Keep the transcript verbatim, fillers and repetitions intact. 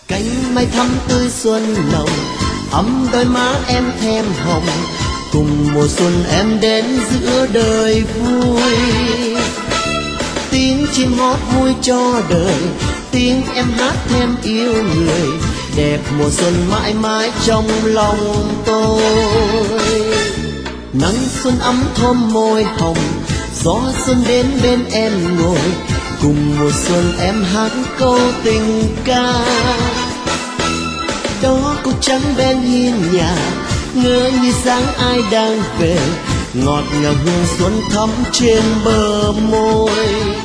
Cánh mai thắm tươi xuân nồng, ấm đôi má em thèm hồng, cùng mùa xuân em đến giữa đời vui. Tiếng chim hót vui cho đời, tiếng em hát thêm yêu người, đẹp mùa xuân mãi mãi trong lòng tôi. Nắng xuân ấm thơm môi hồng, gió xuân đến bên em ngồi, cùng mùa xuân em hát câu tình ca. Đó cô trắng bên hiên nhà, ngỡ như dáng ai đang về, ngọt ngào hương xuân thắm trên bờ môi.